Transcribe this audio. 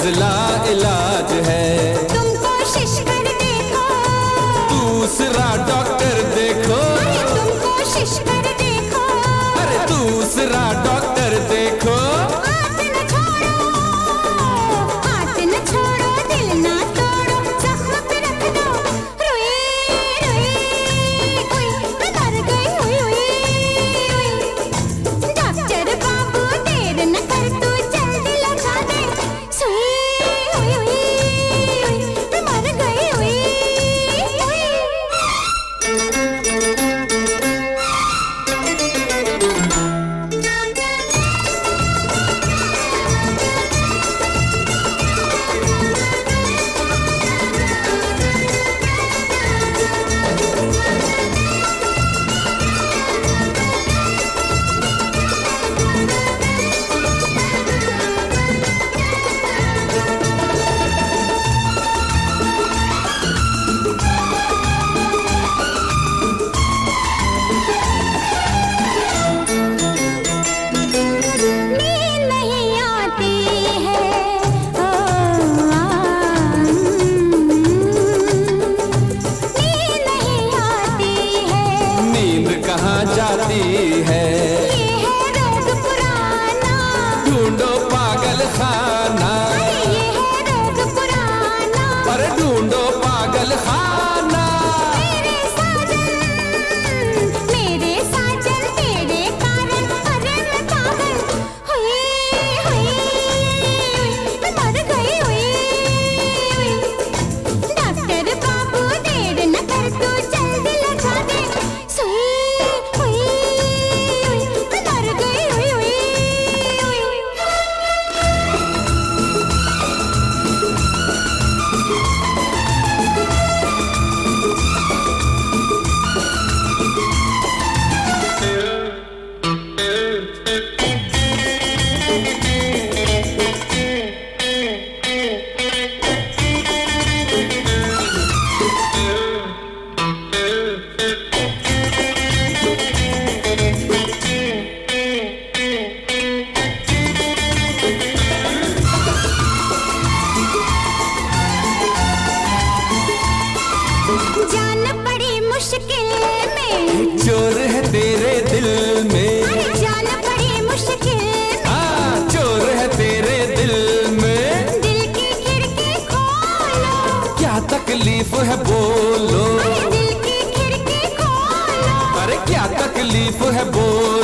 नज़ला इलाज है। तुम कोशिश कर देखो, दूसरा डॉक्टर देखो। अरे तुम कोशिश कर देखो, अरे दूसरा डॉक्टर देखो। हाथ न छोड़ो, हाथ न छोड़ो, दिल ना तोड़ो, जख्म पे रख दो रुई रुई, उई मैं मर गई हुई हुई। डॉक्टर बाबू देर न कर, तू जल्दी लगा दे सुई हुई हुई, मैं मर गई हुई हुई। नींद नहीं आती है, नींद नहीं आती है, नींद कहाँ जाती है? ये है रोग पुराना, ढूंढो पागल खाना। ये है रोग पुराना। अरे ढूंढो पागल खाना। मेरे साजन तेरे कारण, अरे मैं पागल हुई हुई, मैं मर गई हुई। डॉक्टर बाबू देर न कर, तू जल्दी लगा दे सुई हुई, मैं मर गई हुई। जान पड़ी मुश्किल में, चोर है तेरे दिल में। अरे जान पड़ी मुश्किल में, हाँ चोर है तेरे दिल में। दिल की खिड़की खोलो, क्या तकलीफ है बोलो। अरे दिल की खिड़की खोलो, अरे क्या तकलीफ है बोलो।